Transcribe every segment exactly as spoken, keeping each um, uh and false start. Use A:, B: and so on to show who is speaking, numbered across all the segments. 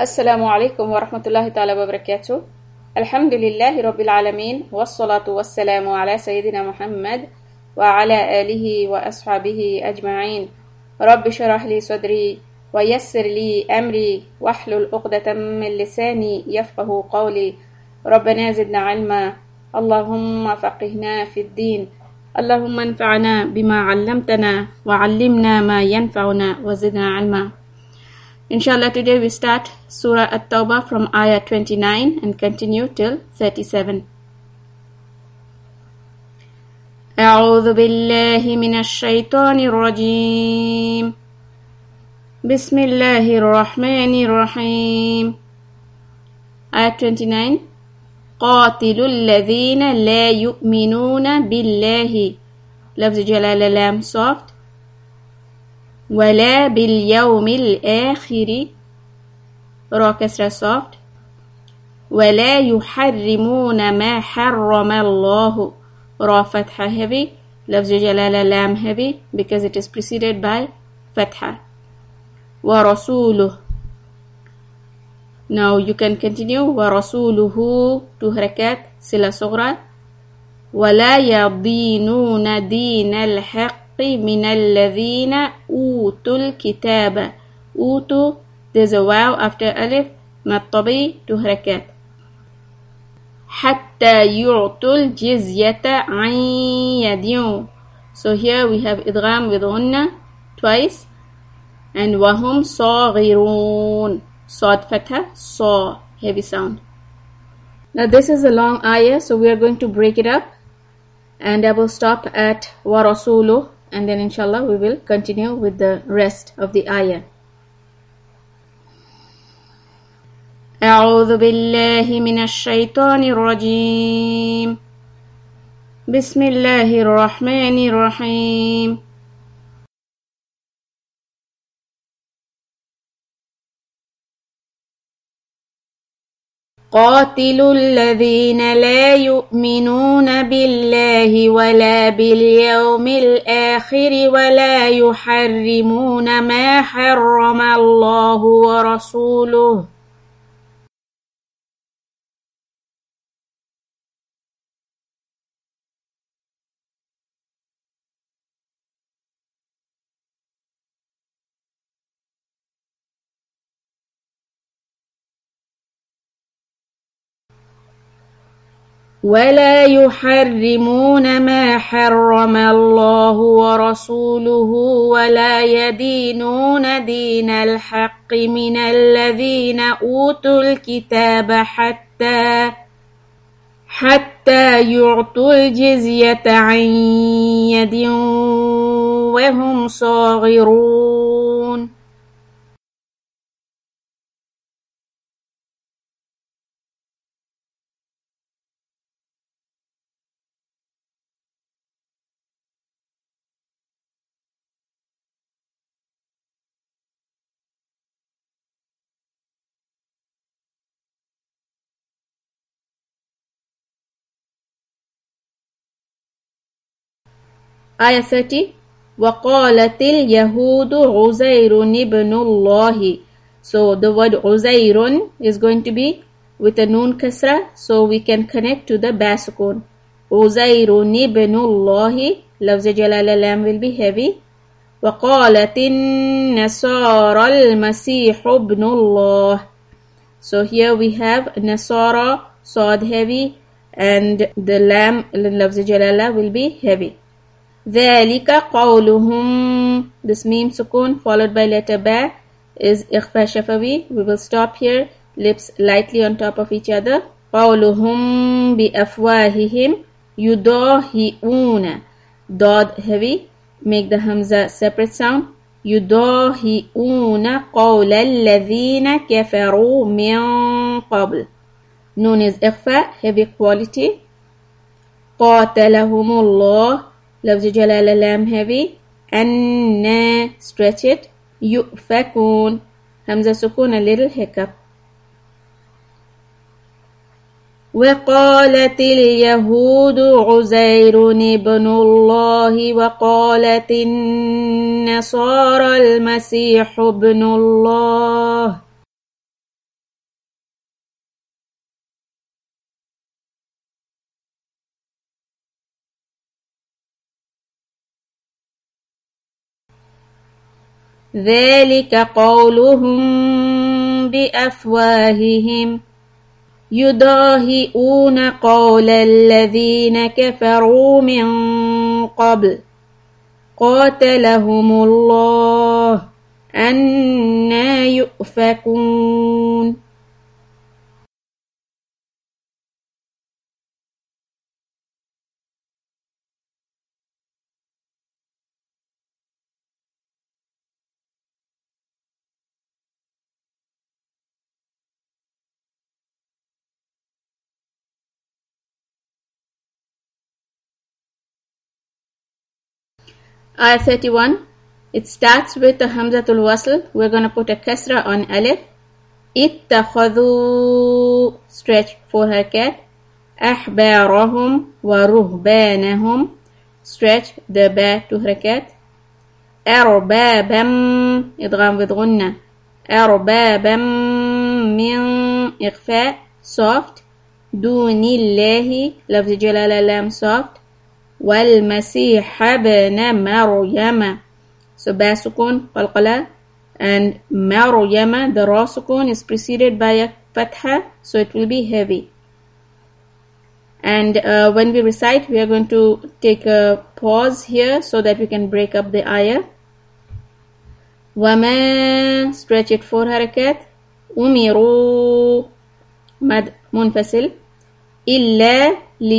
A: السلام عليكم ورحمة الله تعالى وبركاته. الحمد لله رب العالمين، والصلاة والسلام على سيدنا محمد وعلى آله وأصحابه أجمعين. رب اشرح لي صدري ويسر لي أمري واحلل عقدة من لساني يفقه قولي. ربنا زدنا علما، اللهم فقهنا في الدين، اللهم انفعنا بما علمتنا وعلمنا ما ينفعنا وزدنا علما. Inshallah, today we start Surah At-Tawbah from Ayah twenty-nine and continue till thirty-seven. أعوذ بالله من الشيطان الرجيم. بسم الله الرحمن الرحيم. Ayah twenty-nine. قاتلوا الذين لا يؤمنون بالله. لفظ جلالة لام soft. ولا باليوم الآخر را كسرة soft. ولا يحرمون ما حرم الله را فتحة heavy. لفظ جلالة لام heavy because it is preceded by فتحة. ورسوله. Now you can continue. ورسوله two حركات سلة صغرى. ولا يدينون دين الحق من الذين أوتوا الكتاب. أوتوا there's a wow after ألف مطبي two حركات. حتى يعطوا الجزية عن يد. So here we have إدغام with غنة twice and وهم صاغرون صاد فتحة صا heavy sound. Now this is a long ayah, so we are going to break it up and I will stop at وَرَسُولُهُ and then inshallah we will continue with the rest of the ayah. أعوذ بالله من الشيطان الرجيم. بسم الله الرحمن الرحيم. قاتلوا الذين لا يؤمنون بالله ولا باليوم الآخر ولا يحرمون ما حرم الله ورسوله ولا يحرمون ما حرم الله ورسوله ولا يدينون دين الحق من الذين أوتوا الكتاب حتى حتى يعطوا الجزية عن يد وهم صاغرون. Ayah thirty. وَقَالَتِ الْيَهُودُ عُزَيْرٌ ابْنُ اللَّهِ. So the word عُزَيْرٌ is going to be with a noon kasra, so we can connect to the ba sukun. عُزَيْرٌ ابْنُ اللَّهِ. لفظ جلالة لام will be heavy. وَقَالَتِ النَّصَارَى الْمَسِيحُ ابْنُ اللَّهِ. So here we have Nasara, Saad heavy, and the lam لفظ جلالة will be heavy. ذلك قولهم. This meme sukun followed by letter ba is ikhfa shafawi. We will stop here, lips lightly on top of each other. قولهم بأفواههم يضاهئون. Dod heavy, make the hamza separate sound. يضاهئون قول الذين كفروا من قبل. Noon is ikhfa, heavy quality. قاتلهم الله. لفظ جلالة لام heavy. أن stretch it. يؤفكون. همزة سكون a little hiccup. وقالت اليهود عزير ابن الله وقالت النصارى المسيح ابن الله ذلك قولهم بأفواههم يضاهئون قول الذين كفروا من قبل قاتلهم الله أنى يؤفكون. Ayah thirty-one. It starts with the Hamzatul Wasl. We're going to put a kasra on alif. Ittakhadhu, stretch four harakat. Ahbarahum wa ruhbanahum, stretch the ba two harakat. Arbabam, idgham with gunna. Arbabam min ikhfa, soft. Dunillahi, lafz jalala lam, soft. والمسيح ابن مريم, so ba sukun qalqala, and Maryama, the ra sukun is preceded by a fatha, so it will be heavy. And uh, when we recite, we are going to take a pause here so that we can break up the ayah. Wama, stretch it four harakat. Umiru, mad munfasil. Illa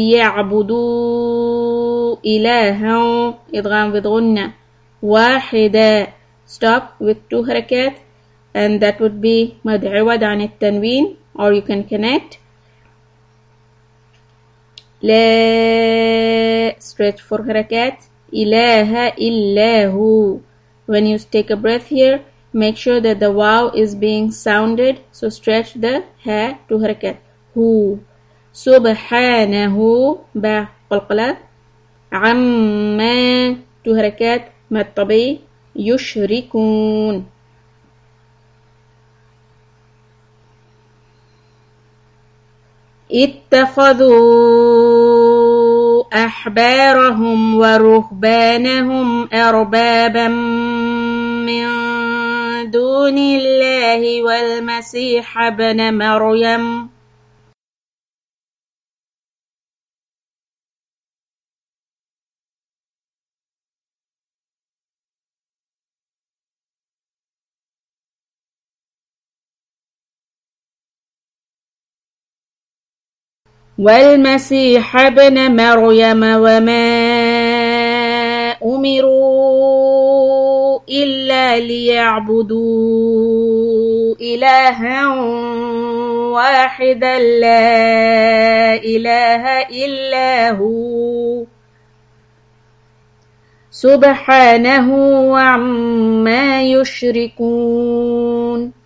A: liya'budu ilahan, idgham with gunna. Wahida, stop with two harakat, and that would be mad iwad an at-tanween, or you can connect. La, stretch four harakat. Ilaha illahu. When you take a breath here, make sure that the waw is being sounded, so stretch the ha two harakat. Hu. Subhanahu, ba qalqala. Amma, two harakat, mad tabi. Yushrikun. اتخذوا أحبارهم ورهبانهم أربابا من دون الله والمسيح ابن مريم والمسيح ابن مريم وما أمروا إلا ليعبدوا إلها واحدا لا إله إلا هو سبحانه عما يشركون.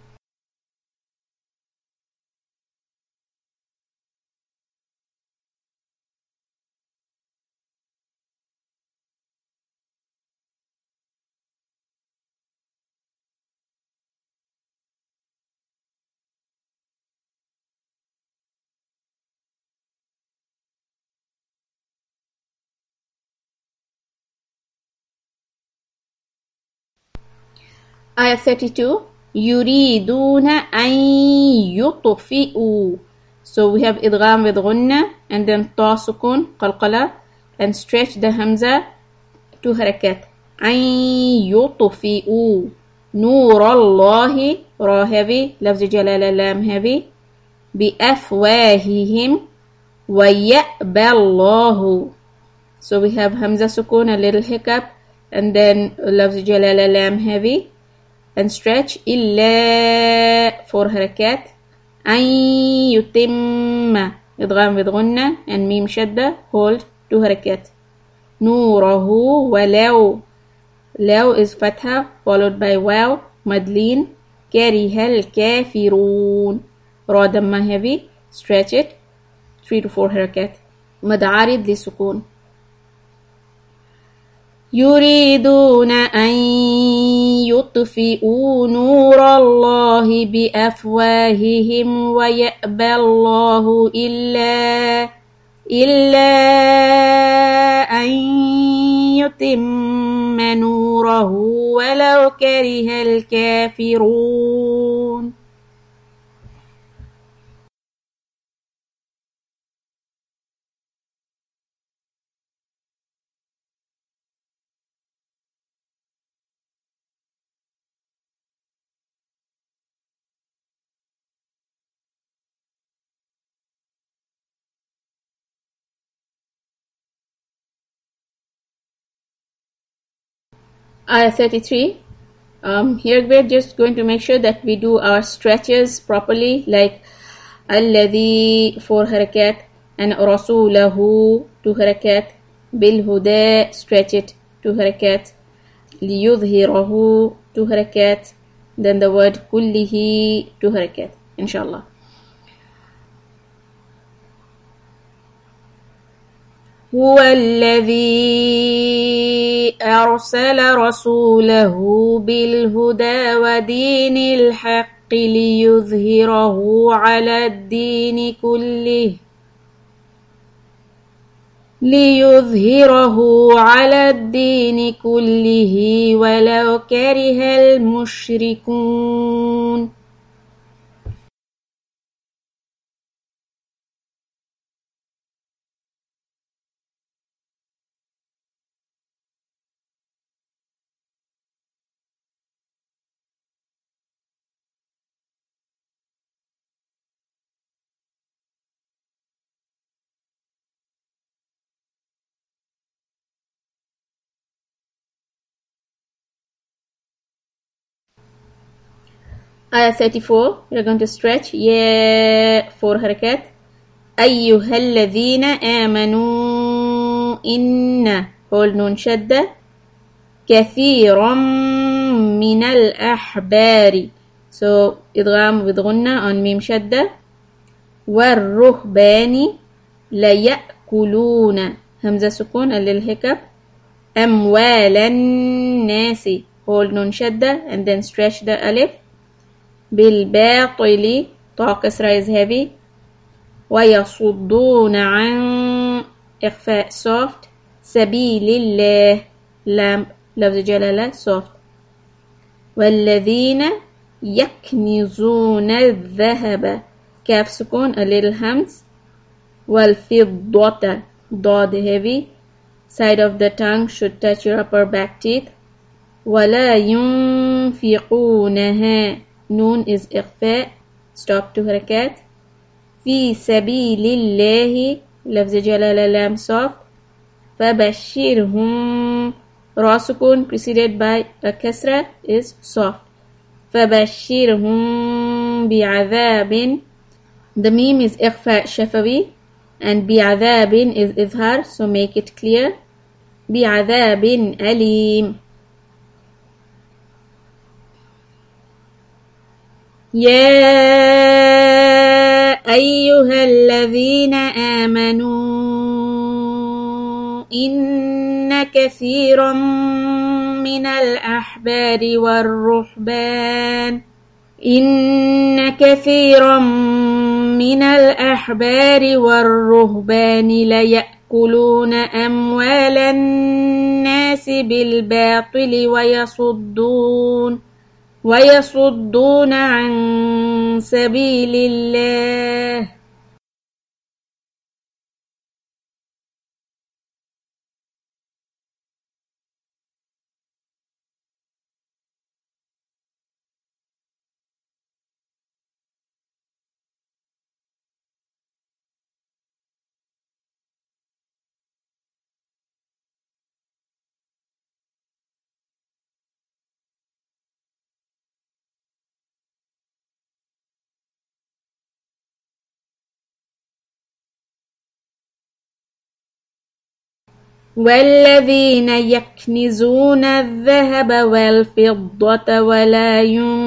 A: Ayah thirty-two. Yuriduna an yutfi'u. So we have idgham with gunna and then ta sukun, qalqala, and stretch the hamza two harakat. An yutfi'u. Nur Allahi, ra heavy, lafz jalala lam heavy. Bi afwahihim wa ya'ba Allahu. So we have hamza sukun, a little hiccup, and then lafz jalala lam heavy. And stretch illa four harakat. An yutimma, idgham with gunna and mim shadda, hold two harakat. Nurahu walau. Law is fatha followed by waw, madleen. Karihal kafirun. Ra damma heavy, stretch it three to four harakat. Mad'arid li sukun. يريدون أن يطفئوا نور الله بأفواههم ويأبى الله إلا إلا أن يتم نوره ولو كره الكافرون. Ayah thirty-three. Um, here we're just going to make sure that we do our stretches properly, like الذي four harakat and رسوله two harakat, بالهدى stretch it two harakat, ليظهره two harakat, then the word كله two harakat, inshallah. هو الذي أرسل رسوله بالهدى ودين الحق ليظهره على الدين كله ليظهره على الدين كله ولو كره المشركون. Ayah thirty-four, we're going to stretch yeah four harakat. أيها الذين آمنوا إن hold نون شدة كثيرا من الأحبار so إدغام with غنة on ميم شدة والرهبان ليأكلون همزة سكون للهكب أموال الناس hold نون شدة and then stretch the ألف بالباطل طاء كسرة is heavy ويصدون عن إخفاء soft سبيل الله لام لفظ جلالة soft والذين يكنزون الذهب كاف سكون a little همز والفضة ضاد heavy side of the tongue should touch your upper back teeth ولا ينفقونها نون is إخفاء stop two حركات في سبيل الله لفظ جلالة لام soft فبشرهم را سكون preceded by a كسرة is soft فبشرهم بعذاب the meme is إخفاء شفوي and بعذاب is إظهار so make it clear بعذاب أليم. يا أيها الذين آمنوا إن كثيرا من الأحبار والرهبان إن كثيرا من الأحبار والرهبان ليأكلون أموال الناس بالباطل ويصدون ويصدون عن سبيل الله والذين يكنزون الذهب والفضة ولا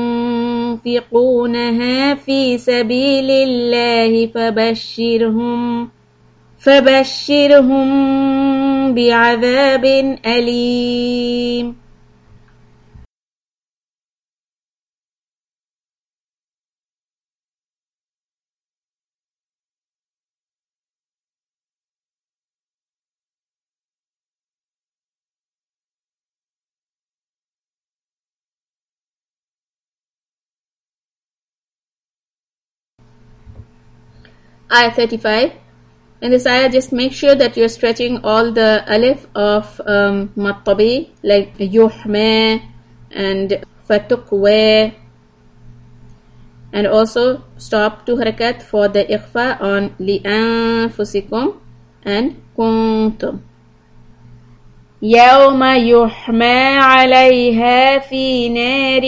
A: ينفقونها في سبيل الله فبشرهم فبشرهم بعذاب أليم. Ayah thirty-five. In this ayah, just make sure that you're stretching all the alif of um, mattabi, like yuhma and fatukwa, and also stop two harakat for the ikhfa on li'anfusikum and kuntum. يوم يحمى عليها في نار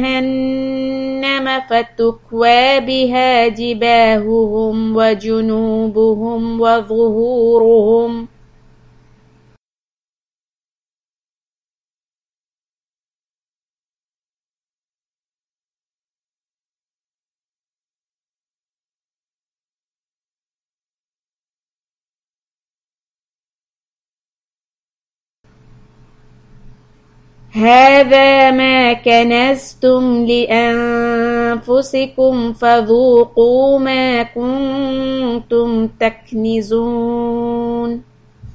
A: جهنم فتكوى بها جباههم وجنوبهم وظهورهم. هذا ما كنزتم لأنفسكم فذوقوا ما كنتم تكنزون.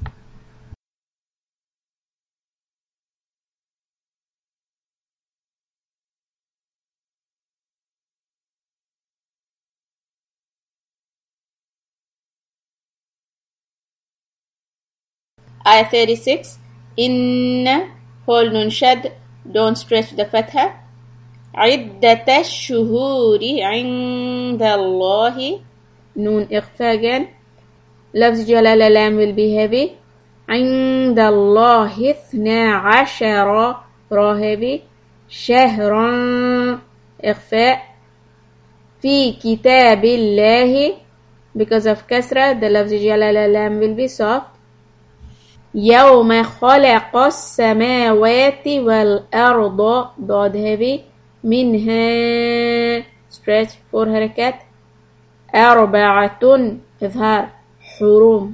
A: Ayah thirty-six. Inna, hold nun shad, don't stretch the fatha. عدة الشهور عند الله, nun ikhfa again. Lafz jalala lam will be heavy. عند الله اثنا عشر, ra heavy. شهرا إخفاء. في كتاب الله, because of kasra, the lafz jalala lam will be soft. يوم خلق السماوات والأرض, ضاد heavy. منها, stretch four حركات. أربعة إظهار حروم.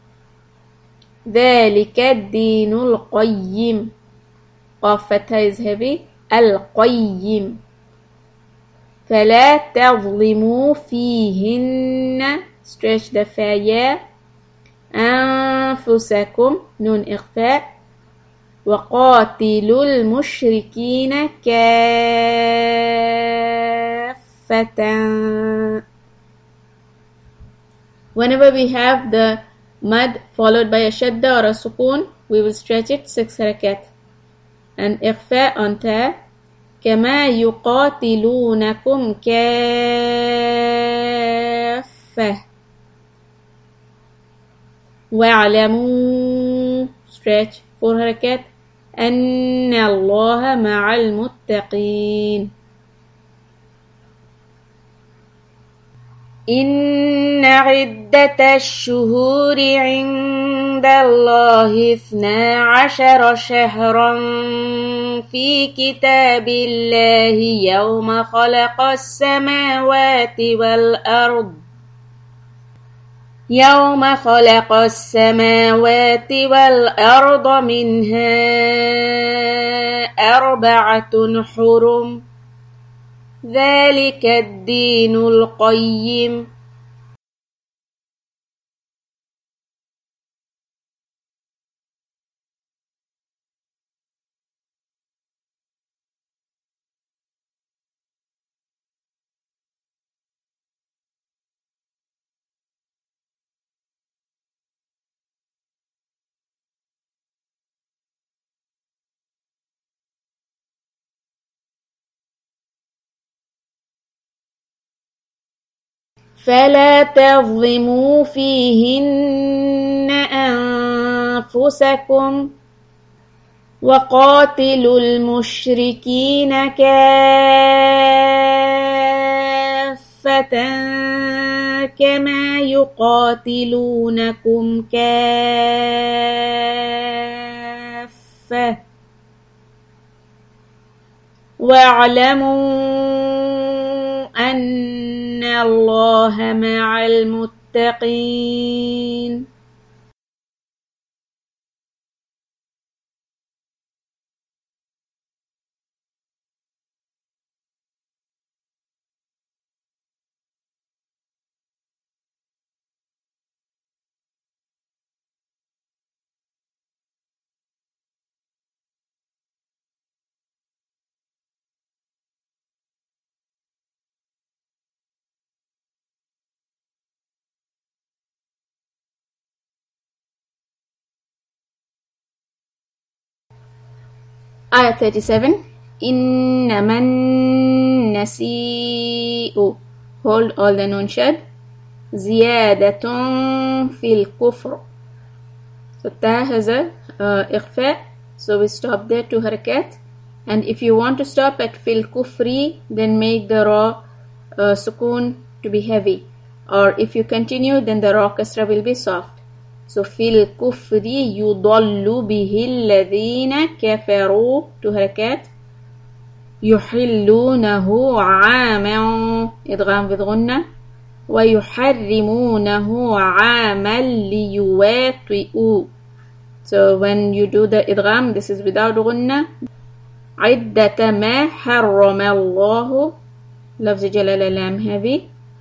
A: ذلك الدين القيم, قاف فتحة is heavy. القيم. فلا تظلموا فيهن, stretch the فايا. أنفسكم, نون إخفاء. وقاتلوا المشركين كافة. Whenever we have the mad followed by a shadda or a sukoon, we will stretch it six harakat. And إخفاء on ta. كما يقاتلونكم كافة. واعلموا, stretch four harakat. أن الله مع المتقين. إن عدة الشهور عند الله اثنا عشر شهرا في كتاب الله يوم خلق السماوات والأرض يوم خلق السماوات والأرض منها أربعة حرم ذلك الدين القيم. فلا تظلموا فيهن أنفسكم وقاتلوا المشركين كافة كما يقاتلونكم كافة واعلموا أن الله مع المتقين. Ayah thirty-seven. إنما النسيء. Hold all the noon shad. زيادة في الكفر. So ta has a uh, إخفاء. So we stop there two harakat. And if you want to stop at fil kufri, then make the ra uh, sukoon to be heavy. Or if you continue, then the ra kasra will be soft. So fil kufri yudallu bihi alladhina kafaru, two harakat. يحلونه عاما إدغام بغنة ويحرمونه عاما ليواتئوا. So when you do the idgham, this is without غنة. عدة ما حرم الله لفظ جلالة لام heavy.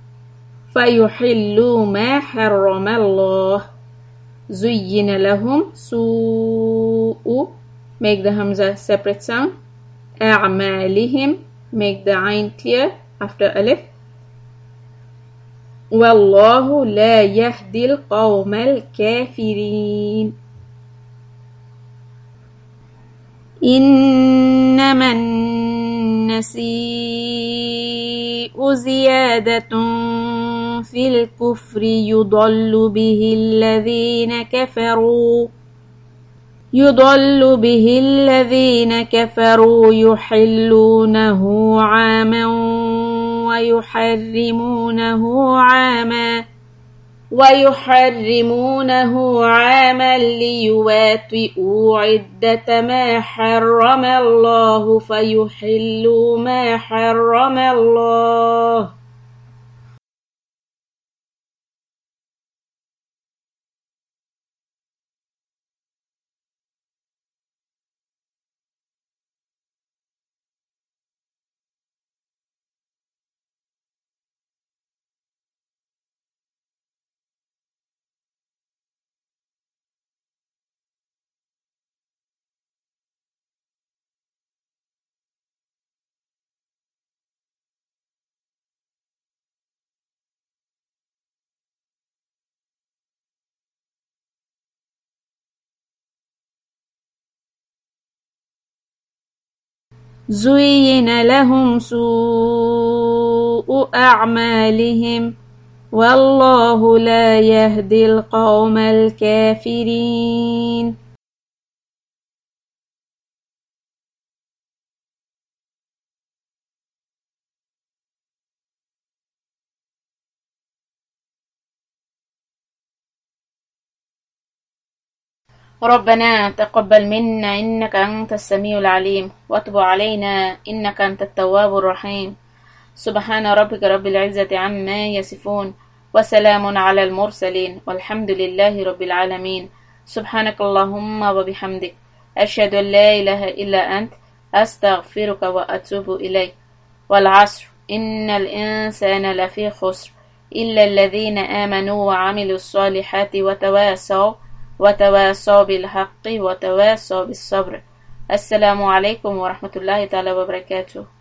A: فيحلوا ما حرم الله. زين لهم سوء, make the hamza separate sound. أعمالهم, make the ayn clear after alif. والله لا يهدي القوم الكافرين. إنما النسيء زيادة في الكفر يضل به الذين كفروا يضل به الذين كفروا يحلونه عاما ويحرمونه عاما ويحرمونه عاما ليواتئوا عدة ما حرم الله فيحلوا ما حرم الله. زين لهم سوء أعمالهم والله لا يهدي القوم الكافرين. ربنا تقبل منا إنك أنت السميع العليم وتب علينا إنك أنت التواب الرحيم. سبحان ربك رب العزة عما يصفون وسلام على المرسلين والحمد لله رب العالمين. سبحانك اللهم وبحمدك أشهد أن لا إله إلا أنت أستغفرك وأتوب إليك. والعصر إن الإنسان لفي خسر إلا الذين آمنوا وعملوا الصالحات وتواصوا وتواصوا بالحق وتواصوا بالصبر. السلام عليكم ورحمة الله تعالى وبركاته.